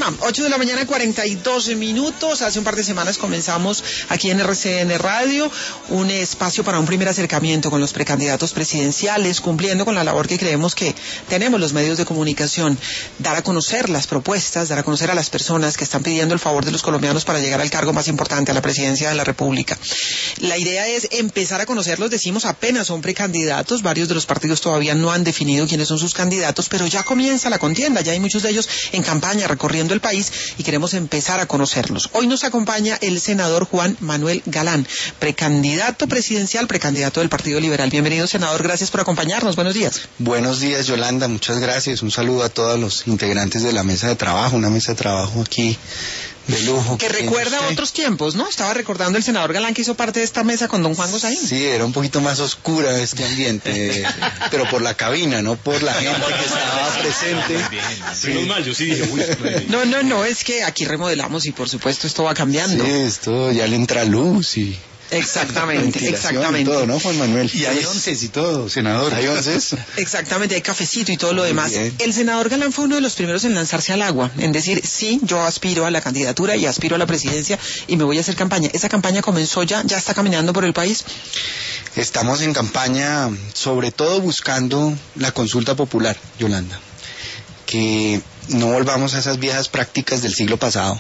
Norma, 8 de la mañana, 42 minutos. Hace un par de semanas comenzamos aquí en RCN Radio un espacio para un primer acercamiento con los precandidatos presidenciales, cumpliendo con la labor que creemos que tenemos los medios de comunicación, dar a conocer las propuestas, dar a conocer a las personas que están pidiendo el favor de los colombianos para llegar al cargo más importante, a la presidencia de la República. La idea es empezar a conocerlos, decimos apenas son precandidatos, varios de los partidos todavía no han definido quiénes son sus candidatos, pero ya comienza la contienda, ya hay muchos de ellos en campaña recorriendo el país y queremos empezar a conocerlos. Hoy nos acompaña el senador Juan Manuel Galán, precandidato presidencial, precandidato del Partido Liberal. Bienvenido, senador, gracias por acompañarnos, buenos días. Buenos días, Yolanda, muchas gracias, un saludo a todos los integrantes de la mesa de trabajo, una mesa de trabajo aquí de lujo. Que recuerda otros tiempos, ¿no? Estaba recordando el senador Galán que hizo parte de esta mesa con don Juan Gosaín. Sí, era un poquito más oscura este ambiente, pero por la cabina, no por la gente que estaba presente. Menos mal, yo sí dije, uy. No, es que aquí remodelamos y por supuesto esto va cambiando. Sí, esto ya le entra luz y... Exactamente. Y todo, ¿no, Juan Manuel? Y hay onces y todo, senador. Hay onces. Exactamente, hay cafecito y todo lo demás. Bien. El senador Galán fue uno de los primeros en lanzarse al agua, en decir, sí, yo aspiro a la candidatura y aspiro a la presidencia y me voy a hacer campaña. ¿Esa campaña comenzó ya está caminando por el país? Estamos en campaña, sobre todo buscando la consulta popular, Yolanda. Que no volvamos a esas viejas prácticas del siglo pasado,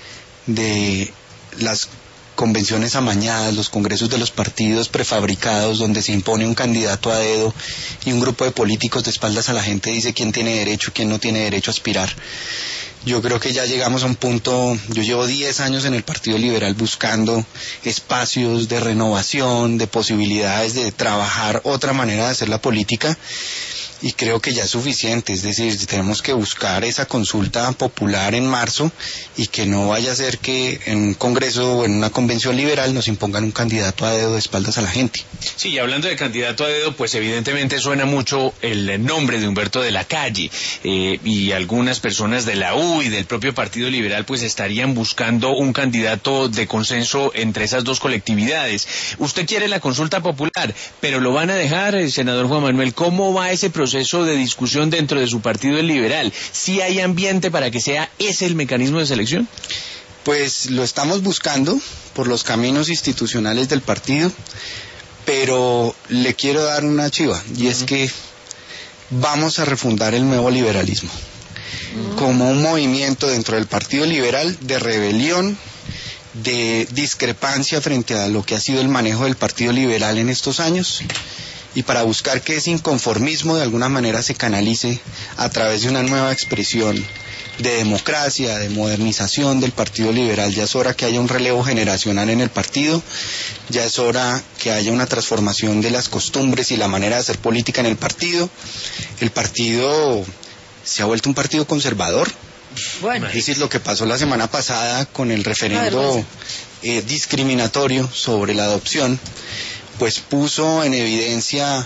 de las convenciones amañadas, los congresos de los partidos prefabricados, donde se impone un candidato a dedo y un grupo de políticos de espaldas a la gente dice quién tiene derecho, quién no tiene derecho a aspirar. Yo creo que ya llegamos a un punto, yo llevo 10 años en el Partido Liberal buscando espacios de renovación, de posibilidades de trabajar otra manera de hacer la política, y creo que ya es suficiente, es decir, tenemos que buscar esa consulta popular en marzo y que no vaya a ser que en un congreso o en una convención liberal nos impongan un candidato a dedo de espaldas a la gente. Sí, y hablando de candidato a dedo, pues evidentemente suena mucho el nombre de Humberto de la Calle, y algunas personas de la U y del propio Partido Liberal pues estarían buscando un candidato de consenso entre esas dos colectividades. Usted quiere la consulta popular, pero lo van a dejar, senador Juan Manuel. ¿Cómo va ese proceso de discusión dentro de su Partido Liberal? ¿Sí hay ambiente para que sea ese el mecanismo de selección? Pues lo estamos buscando por los caminos institucionales del partido, pero le quiero dar una chiva, y es que vamos a refundar el nuevo liberalismo como un movimiento dentro del Partido Liberal de rebelión, de discrepancia frente a lo que ha sido el manejo del Partido Liberal en estos años, y para buscar que ese inconformismo de alguna manera se canalice a través de una nueva expresión de democracia, de modernización del Partido Liberal. Ya es hora que haya un relevo generacional en el partido, ya es hora que haya una transformación de las costumbres y la manera de hacer política en el partido. El partido se ha vuelto un partido conservador. Bueno, es decir, lo que pasó la semana pasada con el referendo discriminatorio sobre la adopción, pues puso en evidencia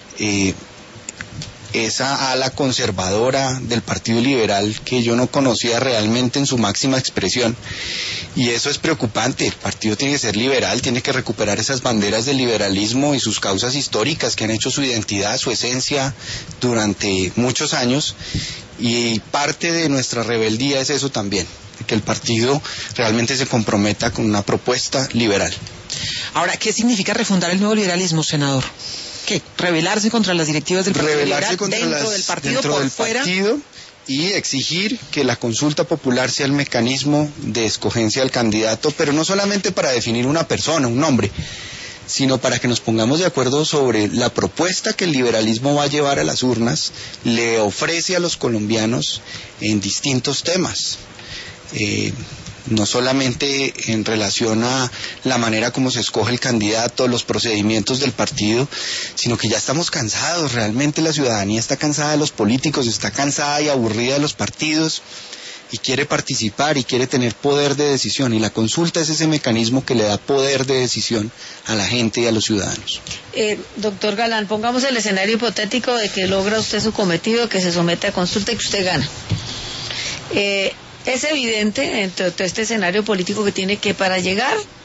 esa ala conservadora del Partido Liberal que yo no conocía realmente en su máxima expresión, y eso es preocupante. El partido tiene que ser liberal, tiene que recuperar esas banderas del liberalismo y sus causas históricas que han hecho su identidad, su esencia durante muchos años, y parte de nuestra rebeldía es eso también, que el partido realmente se comprometa con una propuesta liberal. Ahora, ¿qué significa refundar el nuevo liberalismo, senador? ¿Qué? ¿Rebelarse contra las directivas del Partido Liberal dentro del partido, por fuera? Y exigir que la consulta popular sea el mecanismo de escogencia del candidato, pero no solamente para definir una persona, un nombre, sino para que nos pongamos de acuerdo sobre la propuesta que el liberalismo va a llevar a las urnas, le ofrece a los colombianos en distintos temas. No solamente en relación a la manera como se escoge el candidato, los procedimientos del partido, sino que ya estamos cansados. Realmente la ciudadanía está cansada de los políticos, está cansada y aburrida de los partidos, y quiere participar y quiere tener poder de decisión, y la consulta es ese mecanismo que le da poder de decisión a la gente y a los ciudadanos. Doctor Galán, pongamos el escenario hipotético de que logra usted su cometido, que se somete a consulta y que usted gana. Es evidente, dentro de todo este escenario político, que tiene que, para llegar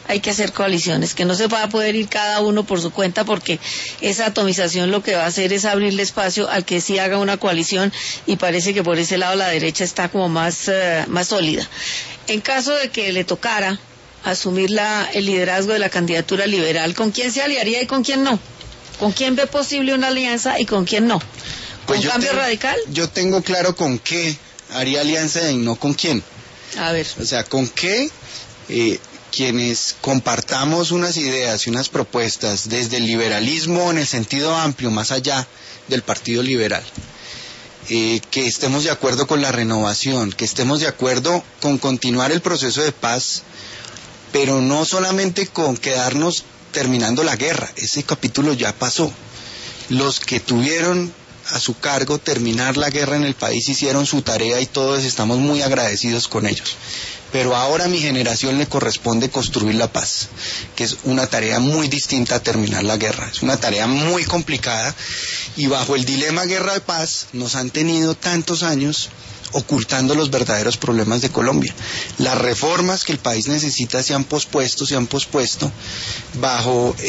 hay que hacer coaliciones, que no se va a poder ir cada uno por su cuenta, porque esa atomización lo que va a hacer es abrirle espacio al que sí haga una coalición, y parece que por ese lado la derecha está como más sólida. En caso de que le tocara asumir el liderazgo de la candidatura liberal, ¿con quién se aliaría y con quién no? ¿Con quién ve posible una alianza y con quién no? ¿Con Cambio Radical? Yo tengo claro con qué haría alianza y no con quién. A ver. O sea, con qué quienes compartamos unas ideas y unas propuestas desde el liberalismo en el sentido amplio, más allá del Partido Liberal, que estemos de acuerdo con la renovación, que estemos de acuerdo con continuar el proceso de paz, pero no solamente con quedarnos terminando la guerra, ese capítulo ya pasó. Los que tuvieron a su cargo terminar la guerra en el país hicieron su tarea y todos estamos muy agradecidos con ellos. Pero ahora a mi generación le corresponde construir la paz, que es una tarea muy distinta a terminar la guerra. Es una tarea muy complicada, y bajo el dilema guerra-paz nos han tenido tantos años ocultando los verdaderos problemas de Colombia. Las reformas que el país necesita se han pospuesto bajo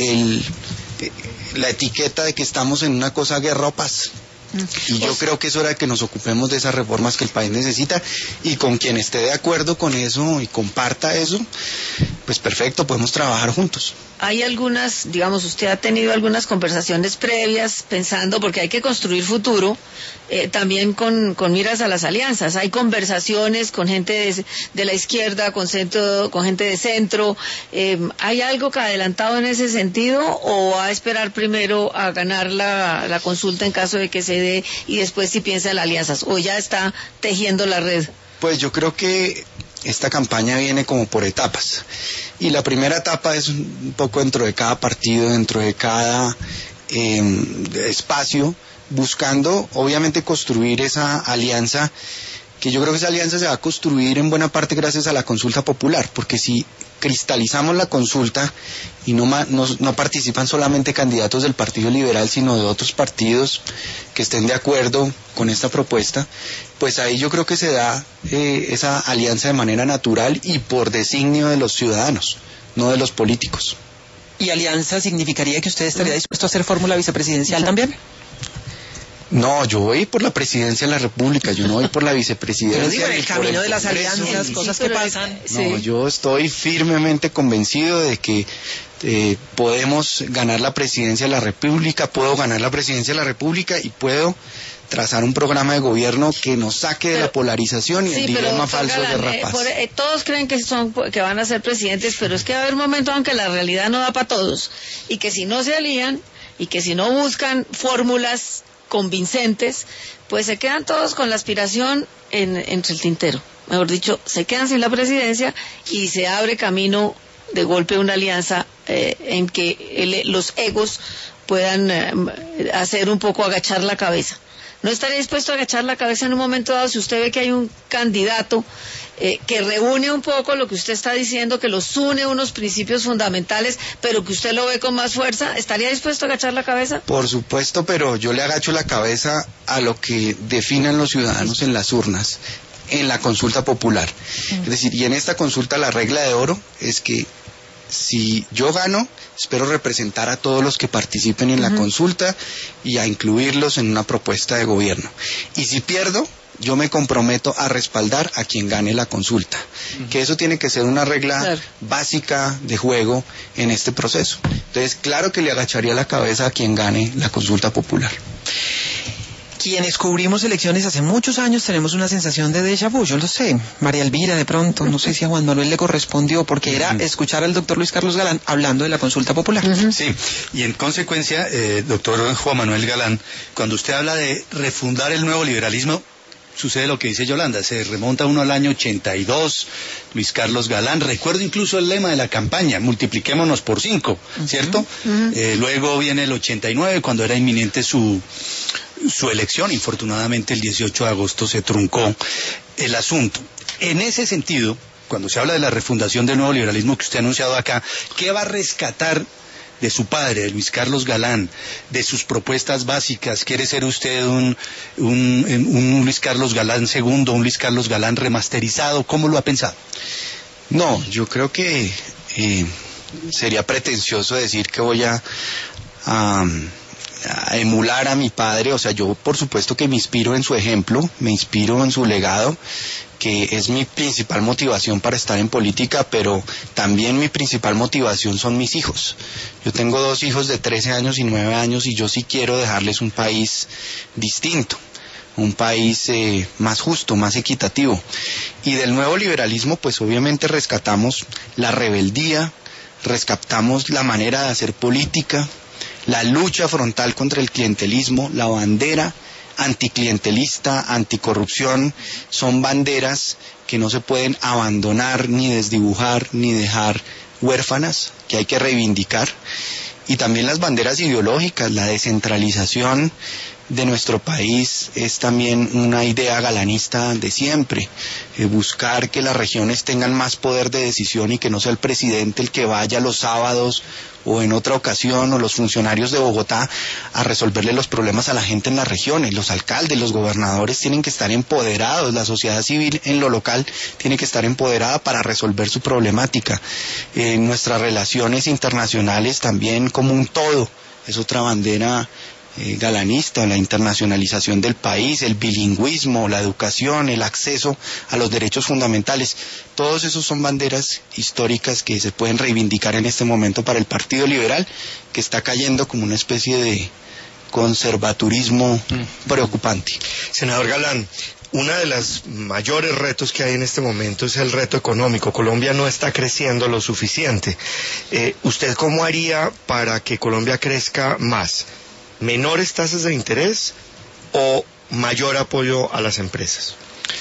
la etiqueta de que estamos en una cosa guerra o paz. Y yo creo que es hora de que nos ocupemos de esas reformas que el país necesita, y con quien esté de acuerdo con eso y comparta eso, pues perfecto, podemos trabajar juntos. Hay algunas, digamos, usted ha tenido algunas conversaciones previas pensando, porque hay que construir futuro, también con miras a las alianzas. Hay conversaciones con gente de la izquierda, con gente de centro. ¿Hay algo que ha adelantado en ese sentido, o va a esperar primero a ganar la consulta en caso de que se dé y después si piensa en alianzas, o ya está tejiendo la red? Pues yo creo que esta campaña viene como por etapas, y la primera etapa es un poco dentro de cada partido, dentro de cada espacio, buscando obviamente construir esa alianza, que yo creo que esa alianza se va a construir en buena parte gracias a la consulta popular, porque si cristalizamos la consulta y no participan solamente candidatos del Partido Liberal, sino de otros partidos que estén de acuerdo con esta propuesta, pues ahí yo creo que se da esa alianza de manera natural y por designio de los ciudadanos, no de los políticos. ¿Y alianza significaría que usted estaría dispuesto a hacer fórmula vicepresidencial también? No, yo voy por la presidencia de la República, yo no voy por la vicepresidencia. Pero digo, en el camino de las alianzas, cosas que pasan. No, yo estoy firmemente convencido de que podemos ganar la presidencia de la República, puedo ganar la presidencia de la República y puedo trazar un programa de gobierno que nos saque de la polarización y el dilema falso de guerra-paz. Todos creen que van a ser presidentes, pero es que va a haber un momento en que la realidad no da para todos, y que si no se alían y que si no buscan fórmulas convincentes, pues se quedan todos con la aspiración entre el tintero. Mejor dicho, se quedan sin la presidencia y se abre camino de golpe una alianza en que los egos puedan hacer un poco agachar la cabeza. ¿No estaría dispuesto a agachar la cabeza en un momento dado si usted ve que hay un candidato que reúne un poco lo que usted está diciendo, que los une unos principios fundamentales, pero que usted lo ve con más fuerza? ¿Estaría dispuesto a agachar la cabeza? Por supuesto, pero yo le agacho la cabeza a lo que definan los ciudadanos en las urnas, en la consulta popular. Es decir, y en esta consulta la regla de oro es que si yo gano, espero representar a todos los que participen en la consulta y a incluirlos en una propuesta de gobierno. Y si pierdo, yo me comprometo a respaldar a quien gane la consulta. Que eso tiene que ser una regla básica de juego en este proceso. Entonces, claro que le agacharía la cabeza a quien gane la consulta popular. Quienes cubrimos elecciones hace muchos años tenemos una sensación de déjà vu, yo lo sé. María Elvira, de pronto, no sé si a Juan Manuel le correspondió, porque era escuchar al doctor Luis Carlos Galán hablando de la consulta popular. Sí, y en consecuencia, doctor Juan Manuel Galán, cuando usted habla de refundar el nuevo liberalismo, sucede lo que dice Yolanda, se remonta uno al año 82, Luis Carlos Galán, recuerdo incluso el lema de la campaña, multipliquémonos por 5, ¿cierto? Luego viene el 89, cuando era inminente su elección, infortunadamente el 18 de agosto se truncó el asunto. En ese sentido, cuando se habla de la refundación del nuevo liberalismo que usted ha anunciado acá, ¿qué va a rescatar de su padre, de Luis Carlos Galán, de sus propuestas básicas? ¿Quiere ser usted un Luis Carlos Galán segundo, un Luis Carlos Galán remasterizado? ¿Cómo lo ha pensado? No, yo creo que sería pretencioso decir que voy a emular a mi padre. O sea, yo por supuesto que me inspiro en su ejemplo, me inspiro en su legado, que es mi principal motivación para estar en política, pero también mi principal motivación son mis hijos. Yo tengo 2 hijos de 13 años y 9 años y yo sí quiero dejarles un país distinto, un país más justo, más equitativo. Y del nuevo liberalismo pues obviamente rescatamos la rebeldía, rescatamos la manera de hacer política, la lucha frontal contra el clientelismo, la bandera anticlientelista, anticorrupción, son banderas que no se pueden abandonar, ni desdibujar, ni dejar huérfanas, que hay que reivindicar. Y también las banderas ideológicas, la descentralización de nuestro país es también una idea galanista de siempre, buscar que las regiones tengan más poder de decisión y que no sea el presidente el que vaya los sábados o en otra ocasión, o los funcionarios de Bogotá a resolverle los problemas a la gente en las regiones. Los alcaldes, los gobernadores tienen que estar empoderados, la sociedad civil en lo local tiene que estar empoderada para resolver su problemática. Nuestras relaciones internacionales también como un todo es otra bandera galanista, la internacionalización del país, el bilingüismo, la educación, el acceso a los derechos fundamentales. Todos esos son banderas históricas que se pueden reivindicar en este momento para el Partido Liberal, que está cayendo como una especie de conservadurismo preocupante. Senador Galán, uno de los mayores retos que hay en este momento es el reto económico. Colombia no está creciendo lo suficiente. ¿Usted cómo haría para que Colombia crezca más? ¿Menores tasas de interés o mayor apoyo a las empresas?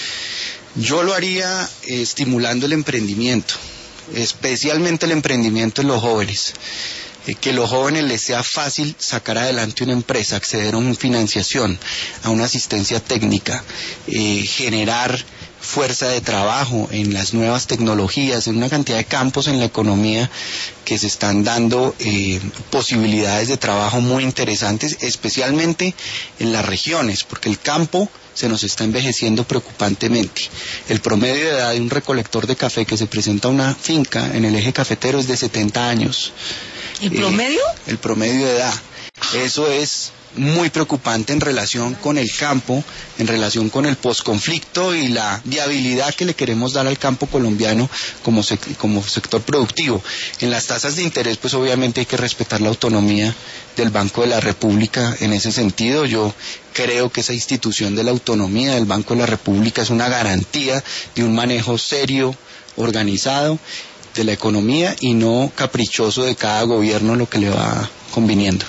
Yo lo haría estimulando el emprendimiento, especialmente el emprendimiento en los jóvenes. Que los jóvenes les sea fácil sacar adelante una empresa, acceder a una financiación, a una asistencia técnica, generar fuerza de trabajo en las nuevas tecnologías, en una cantidad de campos en la economía que se están dando posibilidades de trabajo muy interesantes, especialmente en las regiones, porque el campo se nos está envejeciendo preocupantemente. El promedio de edad de un recolector de café que se presenta a una finca en el eje cafetero es de 70 años. ¿El promedio? El promedio de edad. Eso es muy preocupante en relación con el campo, en relación con el posconflicto y la viabilidad que le queremos dar al campo colombiano como sector productivo. En las tasas de interés, pues obviamente hay que respetar la autonomía del Banco de la República en ese sentido. Yo creo que esa institución de la autonomía del Banco de la República es una garantía de un manejo serio, organizado de la economía y no caprichoso de cada gobierno lo que le va conviniendo.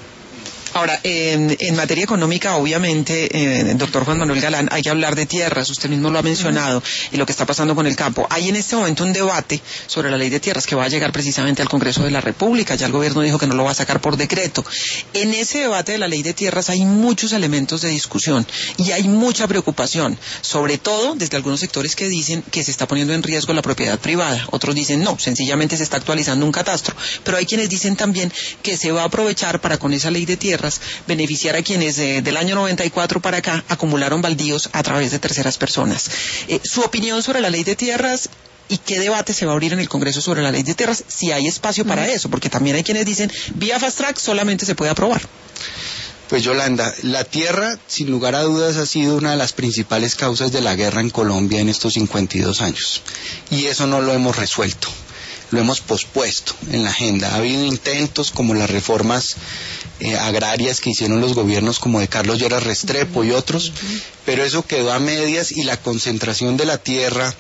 Ahora, en materia económica, obviamente, doctor Juan Manuel Galán, hay que hablar de tierras, usted mismo lo ha mencionado, y lo que está pasando con el campo. Hay en este momento un debate sobre la ley de tierras que va a llegar precisamente al Congreso de la República, ya el gobierno dijo que no lo va a sacar por decreto. En ese debate de la ley de tierras hay muchos elementos de discusión y hay mucha preocupación, sobre todo desde algunos sectores que dicen que se está poniendo en riesgo la propiedad privada, otros dicen no, sencillamente se está actualizando un catastro, pero hay quienes dicen también que se va a aprovechar para con esa ley de tierras beneficiar a quienes del año 94 para acá acumularon baldíos a través de terceras personas. Su opinión sobre la ley de tierras y qué debate se va a abrir en el Congreso sobre la ley de tierras, si hay espacio para eso, porque también hay quienes dicen vía fast track solamente se puede aprobar. Pues Yolanda, la tierra sin lugar a dudas ha sido una de las principales causas de la guerra en Colombia en estos 52 años y eso no lo hemos resuelto. Lo hemos pospuesto en la agenda. Ha habido intentos como las reformas agrarias que hicieron los gobiernos como de Carlos Lleras Restrepo y otros, pero eso quedó a medias y la concentración de la tierra,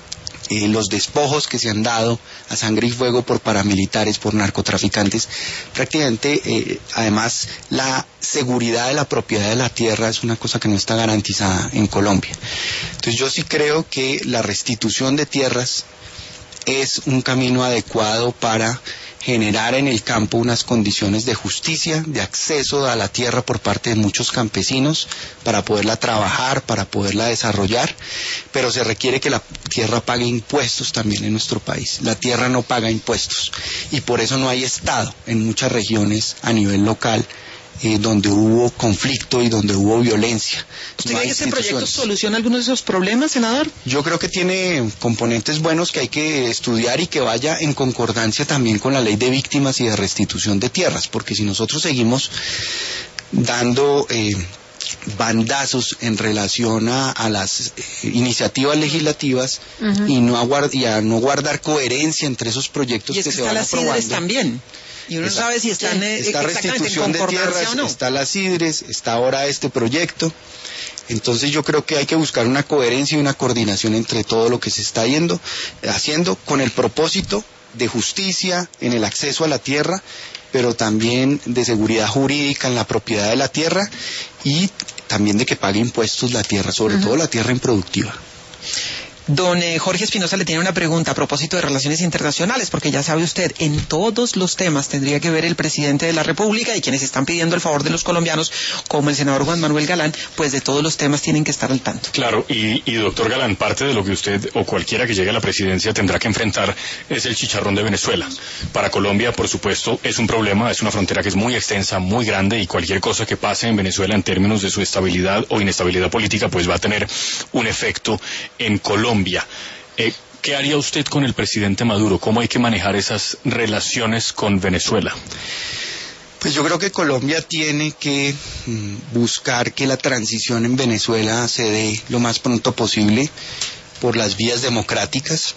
los despojos que se han dado a sangre y fuego por paramilitares, por narcotraficantes, prácticamente, además, la seguridad de la propiedad de la tierra es una cosa que no está garantizada en Colombia. Entonces yo sí creo que la restitución de tierras es un camino adecuado para generar en el campo unas condiciones de justicia, de acceso a la tierra por parte de muchos campesinos, para poderla trabajar, para poderla desarrollar, pero se requiere que la tierra pague impuestos también en nuestro país. La tierra no paga impuestos y por eso no hay Estado en muchas regiones a nivel local donde hubo conflicto y donde hubo violencia. ¿Usted cree que este proyecto soluciona algunos de esos problemas, senador? Yo creo que tiene componentes buenos que hay que estudiar y que vaya en concordancia también con la ley de víctimas y de restitución de tierras, porque si nosotros seguimos dando bandazos en relación a las iniciativas legislativas y a no guardar coherencia entre esos proyectos que se van aprobando. Y es que está las CIDRES también. Y uno no sabe si están está restitución de tierras, o no. Está las CIDRES, está ahora este proyecto. Entonces yo creo que hay que buscar una coherencia y una coordinación entre todo lo que se está haciendo con el propósito de justicia en el acceso a la tierra, pero también de seguridad jurídica en la propiedad de la tierra y también de que pague impuestos la tierra, sobre todo la tierra improductiva. Don Jorge Espinosa le tiene una pregunta a propósito de relaciones internacionales, porque ya sabe usted, en todos los temas tendría que ver el presidente de la República, y quienes están pidiendo el favor de los colombianos, como el senador Juan Manuel Galán, pues de todos los temas tienen que estar al tanto. Claro, y doctor Galán, parte de lo que usted o cualquiera que llegue a la presidencia tendrá que enfrentar es el chicharrón de Venezuela. Para Colombia, por supuesto, es un problema, es una frontera que es muy extensa, muy grande, y cualquier cosa que pase en Venezuela en términos de su estabilidad o inestabilidad política, pues va a tener un efecto en Colombia. ¿Qué haría usted con el presidente Maduro? ¿Cómo hay que manejar esas relaciones con Venezuela? Pues yo creo que Colombia tiene que buscar que la transición en Venezuela se dé lo más pronto posible por las vías democráticas.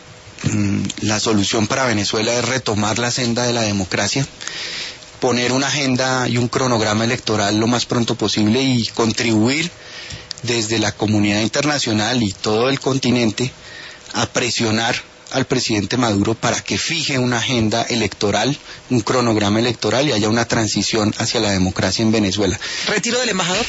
La solución para Venezuela es retomar la senda de la democracia, poner una agenda y un cronograma electoral lo más pronto posible y contribuir desde la comunidad internacional y todo el continente a presionar al presidente Maduro para que fije una agenda electoral, un cronograma electoral y haya una transición hacia la democracia en Venezuela. ¿Retiro del embajador?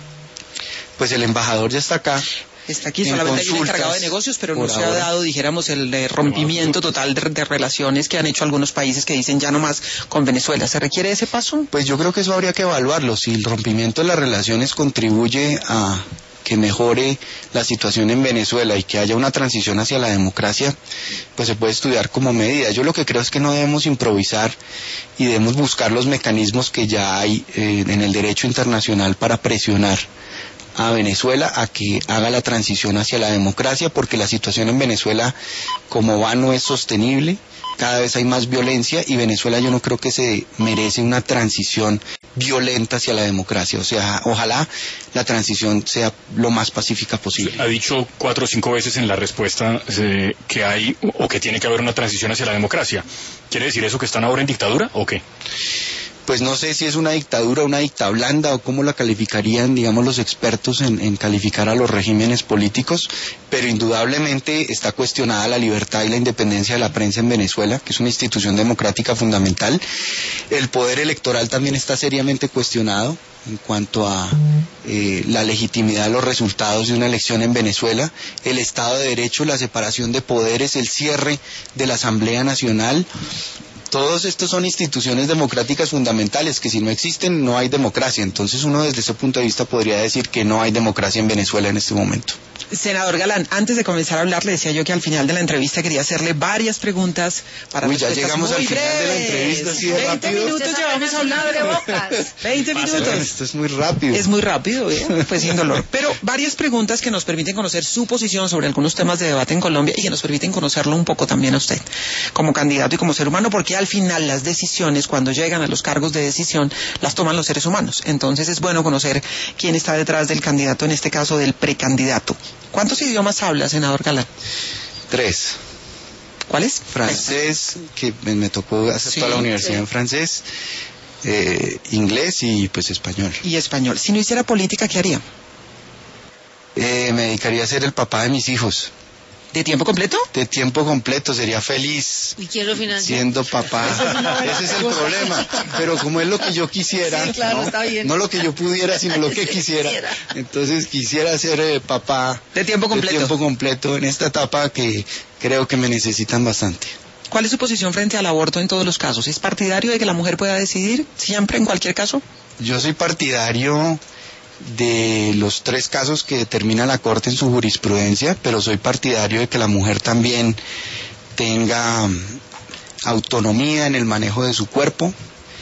Pues el embajador ya está acá. Está aquí, solamente hay un encargado de negocios, pero no se ha dado, dijéramos, el rompimiento total de relaciones que han hecho algunos países que dicen ya no más con Venezuela. ¿Se requiere ese paso? Pues yo creo que eso habría que evaluarlo. Si el rompimiento de las relaciones contribuye a que mejore la situación en Venezuela y que haya una transición hacia la democracia, pues se puede estudiar como medida. Yo lo que creo es que no debemos improvisar y debemos buscar los mecanismos que ya hay en el derecho internacional para presionar a Venezuela a que haga la transición hacia la democracia, porque la situación en Venezuela como va no es sostenible, cada vez hay más violencia y Venezuela yo no creo que se merece una transición violenta hacia la democracia. O sea, ojalá la transición sea lo más pacífica posible. Ha dicho 4 o 5 veces en la respuesta que hay o que tiene que haber una transición hacia la democracia. ¿Quiere decir eso que están ahora en dictadura o qué? Pues no sé si es una dictadura, una dicta blanda o cómo la calificarían, digamos, los expertos en calificar a los regímenes políticos, pero indudablemente está cuestionada la libertad y la independencia de la prensa en Venezuela, que es una institución democrática fundamental. El poder electoral también está seriamente cuestionado en cuanto a la legitimidad de los resultados de una elección en Venezuela, el Estado de Derecho, la separación de poderes, el cierre de la Asamblea Nacional. Todos estos son instituciones democráticas fundamentales que si no existen no hay democracia. Entonces uno desde ese punto de vista podría decir que no hay democracia en Venezuela en este momento. Senador Galán, antes de comenzar a hablar le decía yo que al final de la entrevista quería hacerle varias preguntas para ya llegamos al final de la entrevista así de 20 rápido. minutos llevamos hablando. 20 minutos. Esto es muy rápido. Es muy rápido, pues sin dolor. Pero varias preguntas que nos permiten conocer su posición sobre algunos temas de debate en Colombia y que nos permiten conocerlo un poco también a usted como candidato y como ser humano, porque al final las decisiones, cuando llegan a los cargos de decisión, las toman los seres humanos. Entonces es bueno conocer quién está detrás del candidato, en este caso del precandidato. ¿Cuántos idiomas habla, senador Galán? 3. ¿Cuáles? Francés, que me tocó hacer toda la universidad en francés, inglés y pues español. Y español. Si no hiciera política, ¿qué haría? Me dedicaría a ser el papá de mis hijos. ¿De tiempo completo? De tiempo completo, sería feliz. ¿Y quién lo financia? Siendo papá. Ese es el problema. Pero como es lo que yo quisiera, sí, claro, está bien. No lo que yo pudiera, sino lo que quisiera. Entonces quisiera ser papá de tiempo completo. De tiempo completo en esta etapa que creo que me necesitan bastante. ¿Cuál es su posición frente al aborto en todos los casos? ¿Es partidario de que la mujer pueda decidir siempre, en cualquier caso? Yo soy partidario de los 3 casos que determina la Corte en su jurisprudencia, pero soy partidario de que la mujer también tenga autonomía en el manejo de su cuerpo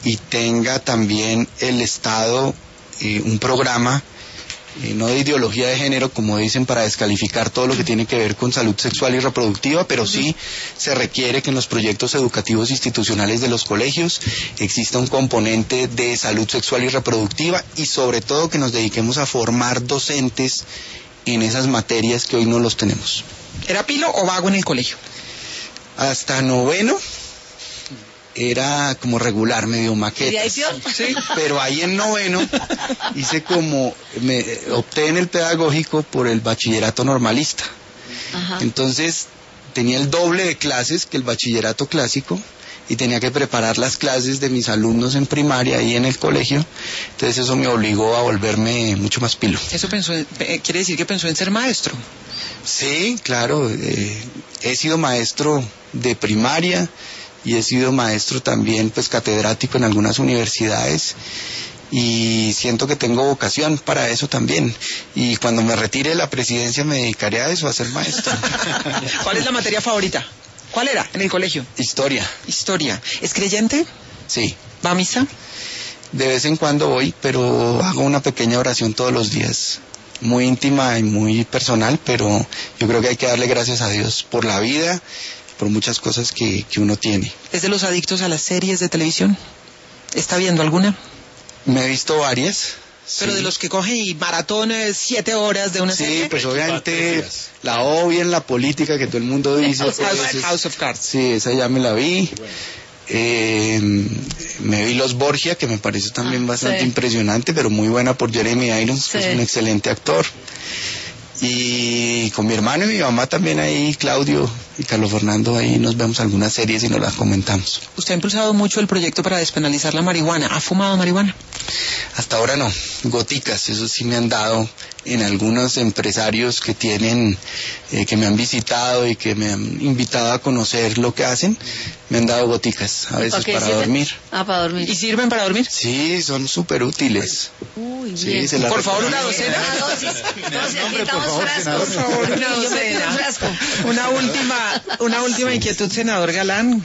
y tenga también el Estado un programa, no de ideología de género, como dicen, para descalificar todo lo que tiene que ver con salud sexual y reproductiva, pero sí se requiere que en los proyectos educativos institucionales de los colegios exista un componente de salud sexual y reproductiva, y sobre todo que nos dediquemos a formar docentes en esas materias que hoy no los tenemos. ¿Era pilo o vago en el colegio? Hasta noveno era como regular, medio maquetas. Sí. Pero ahí en noveno hice opté en el pedagógico por el bachillerato normalista. Ajá. Entonces tenía el doble de clases que el bachillerato clásico y tenía que preparar las clases de mis alumnos en primaria y en el colegio. Entonces eso me obligó a volverme mucho más pilo. ¿Eso quiere decir que pensó en ser maestro? Sí, claro. He sido maestro de primaria y he sido maestro también, pues catedrático en algunas universidades, y siento que tengo vocación para eso también, y cuando me retire de la presidencia me dedicaré a eso, a ser maestro. ¿Cuál es la materia favorita? ¿Cuál era en el colegio? Historia. Historia. ¿Es creyente? Sí. ¿Va a misa? De vez en cuando voy, pero hago una pequeña oración todos los días, muy íntima y muy personal, pero yo creo que hay que darle gracias a Dios por la vida, por muchas cosas que uno tiene. ¿Es de los adictos a las series de televisión? ¿Está viendo alguna? Me he visto varias. Pero sí. De los que cogen y maratón 7 horas de una serie. Sí, pues obviamente la obvia en la política que todo el mundo dice. House of Cards. Sí, esa ya me la vi. Me vi Los Borgia, que me parece también bastante impresionante, pero muy buena por Jeremy Irons, que es un excelente actor. Y con mi hermano y mi mamá también ahí, Claudio y Carlos Fernando, ahí nos vemos algunas series y nos las comentamos. Usted ha impulsado mucho el proyecto para despenalizar la marihuana. ¿Ha fumado marihuana? Hasta ahora no, goticas, eso sí me han dado en algunos empresarios que tienen, que me han visitado y que me han invitado a conocer lo que hacen, me han dado goticas, a veces para dormir. Ah, para dormir. ¿Y sirven para dormir? Sí, son súper útiles. Uy, sí, bien. se Por favor, una docena. Una dosis. Necesitamos frascos. Por favor, una Yo metí docena. un frasco. Una última inquietud, senador Galán.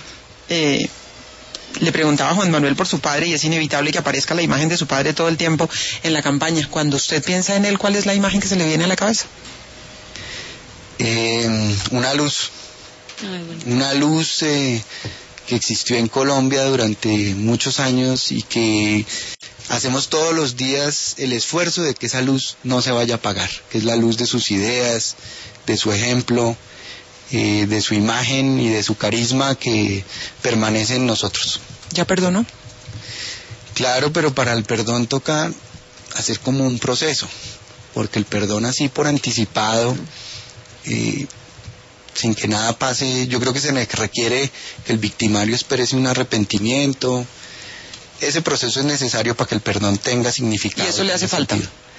Le preguntaba a Juan Manuel por su padre, y es inevitable que aparezca la imagen de su padre todo el tiempo en la campaña. Cuando usted piensa en él, ¿cuál es la imagen que se le viene a la cabeza? Una luz. Ay, bueno. Una luz que existió en Colombia durante muchos años y que hacemos todos los días el esfuerzo de que esa luz no se vaya a apagar, que es la luz de sus ideas, de su ejemplo, de su imagen y de su carisma que permanece en nosotros. ¿Ya perdonó? Claro, pero para el perdón toca hacer como un proceso, porque el perdón así por anticipado, sin que nada pase, yo creo que se requiere que el victimario exprese un arrepentimiento. Ese proceso es necesario para que el perdón tenga significado. ¿Y eso le hace falta?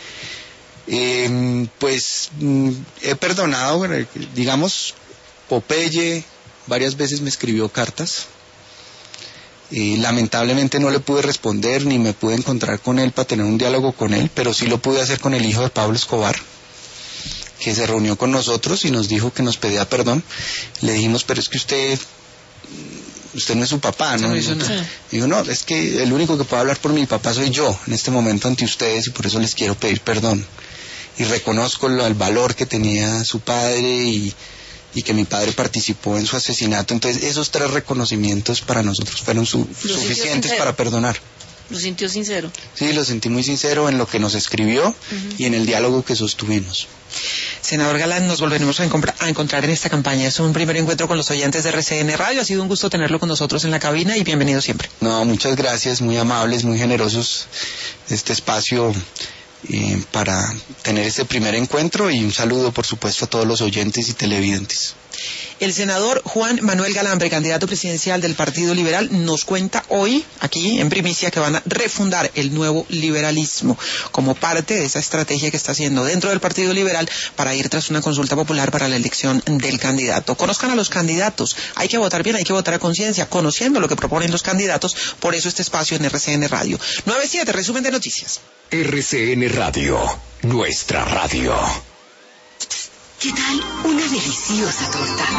Pues he perdonado, digamos, Popeye varias veces me escribió cartas. Lamentablemente no le pude responder ni me pude encontrar con él para tener un diálogo con él, pero sí lo pude hacer con el hijo de Pablo Escobar, que se reunió con nosotros y nos dijo que nos pedía perdón. Le dijimos, pero es que usted no es su papá, ¿no? Dijo, no, es que el único que puede hablar por mi papá soy yo en este momento ante ustedes, y por eso les quiero pedir perdón. Y reconozco el valor que tenía su padre y que mi padre participó en su asesinato. Entonces esos 3 reconocimientos para nosotros fueron suficientes para perdonar. Lo sintió sincero. Sí, lo sentí muy sincero en lo que nos escribió y en el diálogo que sostuvimos. Senador Galán, nos volveremos a encontrar en esta campaña. Es un primer encuentro con los oyentes de RCN Radio. Ha sido un gusto tenerlo con nosotros en la cabina y bienvenido siempre. No, muchas gracias, muy amables, muy generosos este espacio para tener este primer encuentro, y un saludo por supuesto a todos los oyentes y televidentes. El senador Juan Manuel Galán, precandidato presidencial del Partido Liberal, nos cuenta hoy, aquí en primicia, que van a refundar el nuevo liberalismo como parte de esa estrategia que está haciendo dentro del Partido Liberal para ir tras una consulta popular para la elección del candidato. Conozcan a los candidatos, hay que votar bien, hay que votar a conciencia, conociendo lo que proponen los candidatos, por eso este espacio en RCN Radio. 9-7, resumen de noticias. RCN Radio, nuestra radio. ¿Qué tal una deliciosa torta?